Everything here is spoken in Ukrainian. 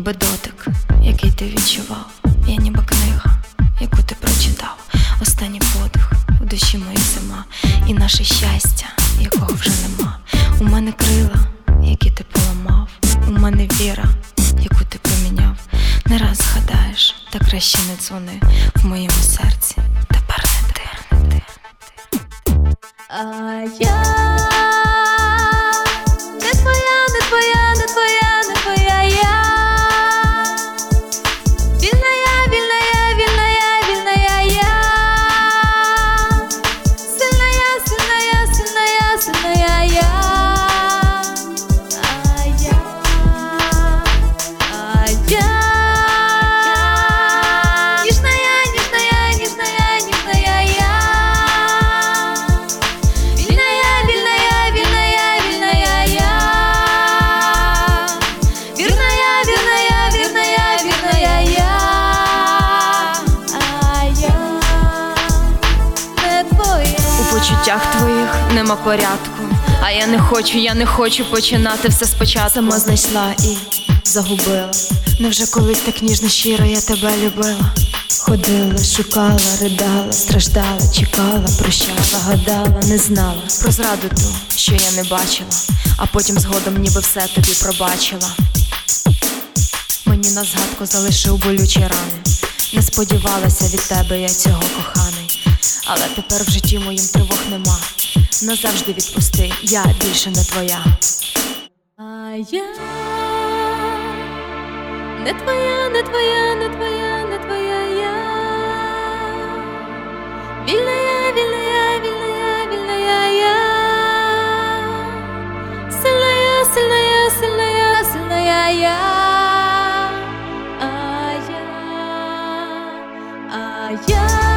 ніби дотик, який ти відчував. Я ніби книга, яку ти прочитав. Останній подих, у душі моїй зима. І наше щастя, якого вже нема. У мене крила, які ти поламав. У мене віра, яку ти поміняв. Не раз згадаєш, та краще не дзвони. В моєму серці тепер не ти. А я не твоя, не твоя, не твоя, не твоя я. Вільна я, вільна я, вільна я, вільна я. Сильна я, сильна я, сильна я, сильна я. А я ніжна я, ніжна я, ніжна я, ніжна я. У почуттях твоїх нема порядку. А я не хочу починати все спочатку. Сама знайшла і загубила. Невже колись так ніжно, щиро я тебе любила? Ходила, шукала, ридала, страждала, чекала, прощала, гадала, не знала про зраду ту, що я не бачила, а потім згодом ніби все тобі пробачила. Мені на згадку залишив болючі рани. Не сподівалася від тебе я цього, коханий. Але тепер в житті моїм тривог нема. Назавжди відпусти, я більше не твоя. А я не твоя, не твоя, не твоя, не твоя я. Вільна я, вільна я, вільна я, вільна я. Сильна я, сильна я, сильна я, сильна я. А я